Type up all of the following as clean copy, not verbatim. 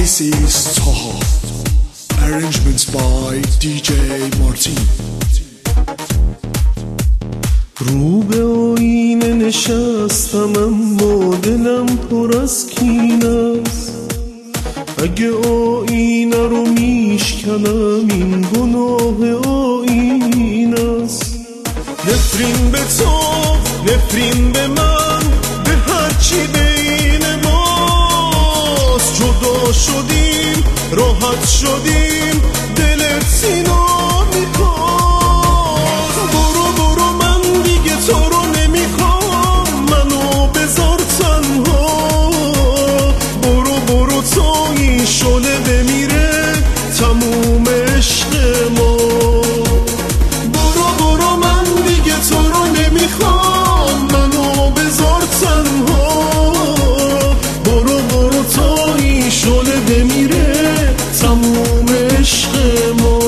This is Taha. Arrangements by DJ Martin. رو به آینه نشستم اما دلم پر از کین است. اگه آینه رو میشکنم این گناه آینه است. نفرین به تو، نفرین به من، به هرچی بین ماست. جدا شدیم، راحت شدیم، دلت سینا میخواد. برو برو من دیگه تو رو نمیخوام، منو بذار تنها. برو برو تا این شله بمیره تموم عشق ما. برو برو من دیگه تو رو نمیخوام، منو بذار تنها. برو برو تا این شله بمیره تموم عشق ما.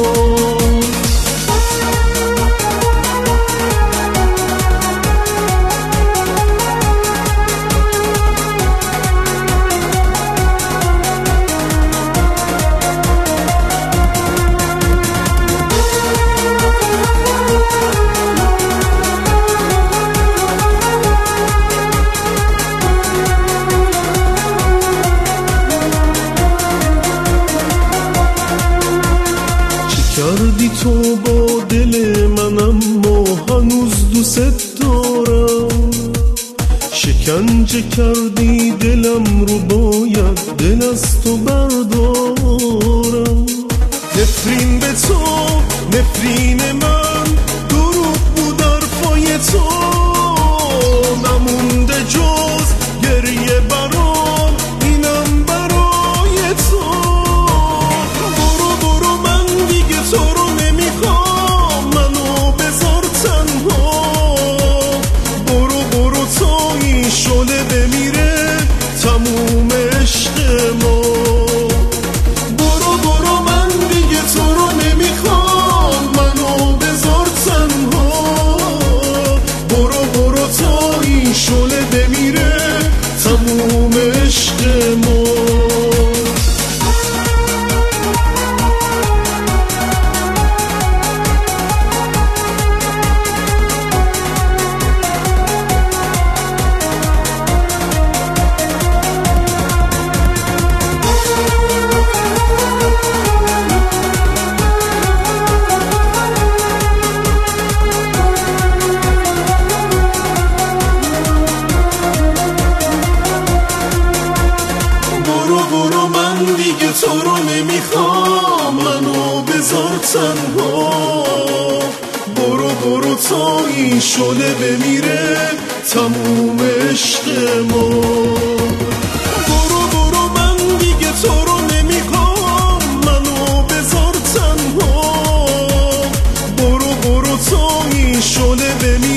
کردی تو با دل من اما هنوز دوست دارم. شکنجه کردی دلم رو، باید دل از تو بردارم. نفرین به تو، نفرین من، دروغ بود حرفای تو. نمونده جز گریه برام، اینم برای تو. تو رو نمیخوام، منو بذار تنها. برو برو تا این شله بمیره تموم عشق ما. برو برو من دیگه تو رو نمیخوام، منو بذار تنها. برو برو تا این شله بمیره تموم عشق ما. برو من دیگه تو رو نمیخوام، منو بذار تنها. برو برو تا این شله بمیره تموم عشق ما. برو برو من دیگه تو رو نمیخوام، منو بذار تنها. برو برو تا این شله بمیره